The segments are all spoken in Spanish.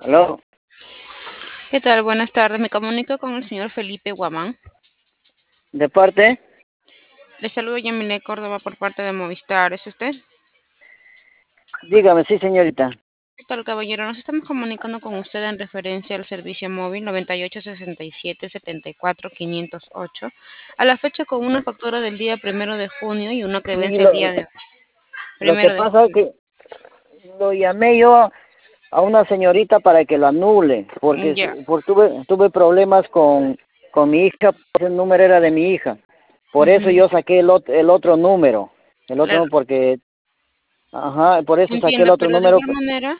Aló, ¿Qué tal? Buenas tardes. Me comunico con el señor Felipe Guamán. de parte, Le saludo Yamile Córdoba por parte de Movistar. ¿Es usted? dígame, sí, señorita. ¿Qué tal, caballero? Nos estamos comunicando con usted en referencia al servicio móvil 9867-74-508, a la fecha con una factura del día 1 de junio y una que Y vence el día de lo que primero de pasa es julio. que lo llamé yo a una señorita para que lo anule, porque, Ya. tuve problemas con mi hija, pues el número era de mi hija. Por eso Ujú. yo saqué el otro número, Claro, porque, ajá, por eso saqué el entiendo, otro pero de número. igual manera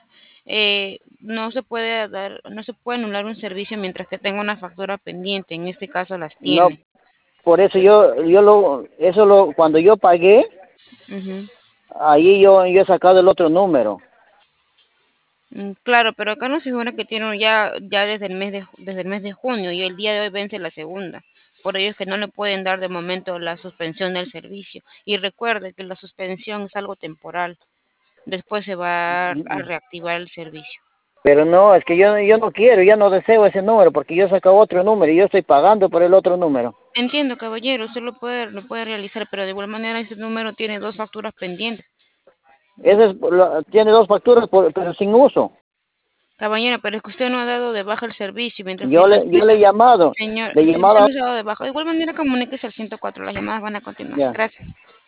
no se puede anular un servicio mientras que tenga una factura pendiente. En este caso las No, tiene. por eso cuando yo pagué, Ujú. ahí yo he sacado el otro número. Claro, pero acá nos figura que tiene ya desde el mes de junio y el día de hoy vence la segunda. Por ello es que no le pueden dar de momento la suspensión del servicio. Y recuerde que la suspensión es algo temporal. Después se va a reactivar el servicio. Pero no, es que yo no quiero, ya no deseo ese número porque yo saco otro número y yo estoy pagando por el otro número. Entiendo, caballero, usted lo puede realizar, pero de igual manera ese número tiene dos facturas pendientes. Tiene dos facturas, pero sin uso. Caballero, pero es que usted no ha dado de baja el servicio, mientras que Yo le he llamado, señor, le he usted no llamado, se ha dado de baja. De igual manera comuníquese al 104, las llamadas van a continuar. ya. Gracias.